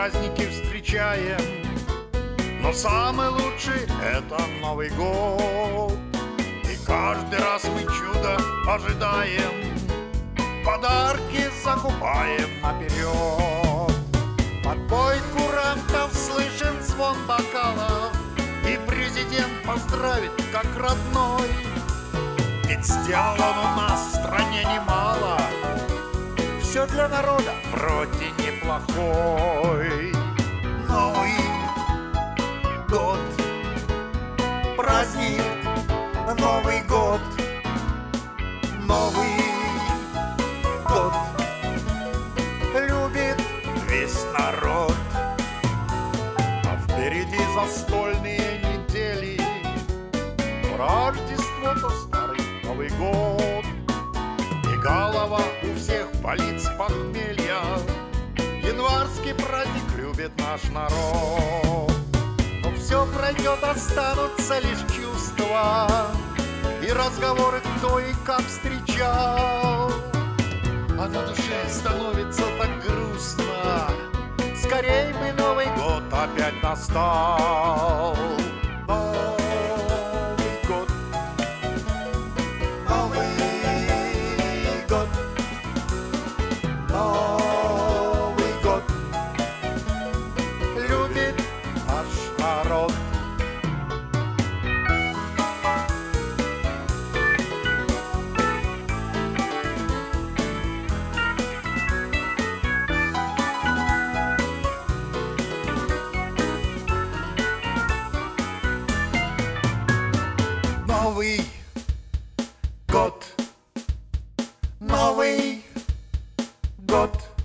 праздники встречаем, но самый лучший — это Новый год. И каждый раз мы чудо ожидаем, подарки закупаем наперед. Под бой курантов слышен звон бокалов, и президент поздравит как родной. Ведь сделано у нас в стране немало, все для народа вроде неплохой. Новый год, праздник, Новый год, Новый год любит весь народ. А впереди застольные недели, Рождество то старый Новый год. И голова у всех болит с похмелья, январский праздник любит наш народ. Но все пройдет, останутся лишь чувства и разговоры, кто и как встречал. А на душе становится так грустно, скорей бы Новый год опять настал. Новый год, Новый год, Новый год любит наш народ. Новый год, Новый год.